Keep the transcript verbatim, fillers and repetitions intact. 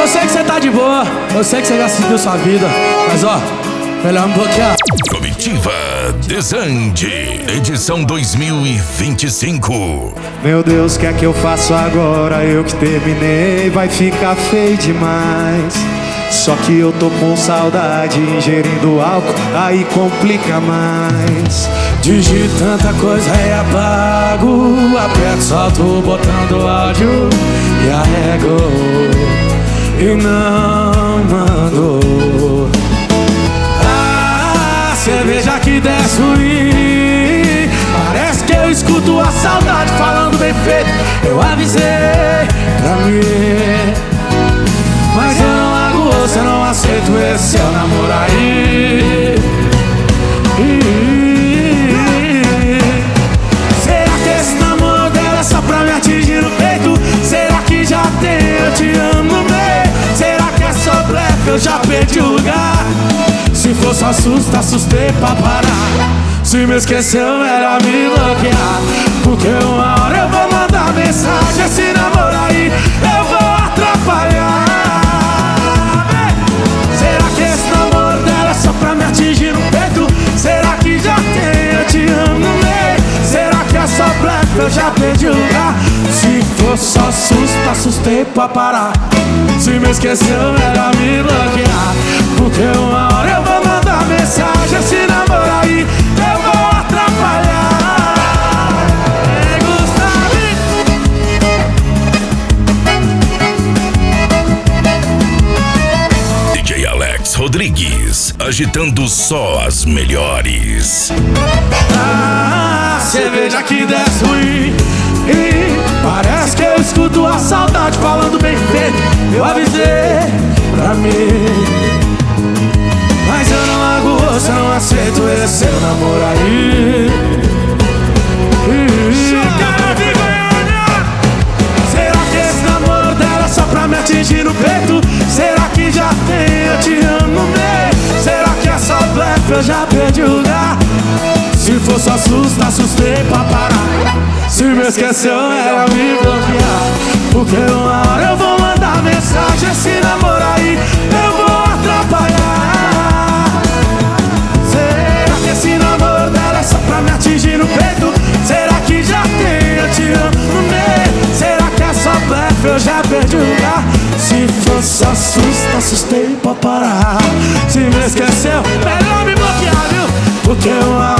eu sei que você tá de boa, eu sei que você já seguiu sua vida, mas ó, melhor me bloquear. Comitiva Desande, edição dois mil e vinte e cinco. Meu Deus, o que é que eu faço agora? Eu que terminei, vai ficar feio demais. Só que eu tô com saudade, ingerindo álcool, aí complica mais. Digito tanta coisa e apago, aperto, solto o botão do áudio e arrego e não mando. Ah, cerveja que desce ruim, parece que eu escuto a saudade falando bem feito. Eu avisei pra mim, mas eu não largo osso, eu não aceito esse seu namoro aí. Será que esse namoro dela é só pra me atingir no peito? Será que já tem eu te amo no meio? Será que é só blefe, eu já perdi o lugar? Se for só susto, assustei pra parar. Se me esqueceu, melhor me bloquear, porque uma hora eu vou mandar mensagem. Esse namoro aí eu vou atrapalhar. Será que esse namoro dela é só pra me atingir no peito? Será que já tem eu te amo no meio? Será que é só blefe, eu já perdi o lugar? Se for só susto, assustei pra parar. Se me esqueceu, melhor me bloquear, porque uma hora eu vou mandar mensagem. Esse namoro aí eu vou atrapalhar. Ei, Gustavo! D J Alex Rodrigues, agitando só as melhores. Ah, cerveja que desce ruim, e parece que eu escuto a saudade falando bem feito. Eu avisei pra mim, mas eu não largo o osso, eu não aceito esse seu namoro aí. Será que esse namoro dela é só pra me atingir no peito? Será que já tem eu te amo no meio? Será que é só blefe, eu já perdi o lugar? Se for só susto, assustei pra parar. Se me esqueceu, era me bloquear, porque uma hora eu vou mandar mensagem. Esse namoro aí eu vou atrapalhar. Será que esse namoro dela é só pra me atingir no peito? Será que já tem eu te amo no meio? Será que é só blefe, eu já perdi o lugar? Se for só susto, assustei pra parar. Se me esqueceu, melhor me bloquear, viu? Porque uma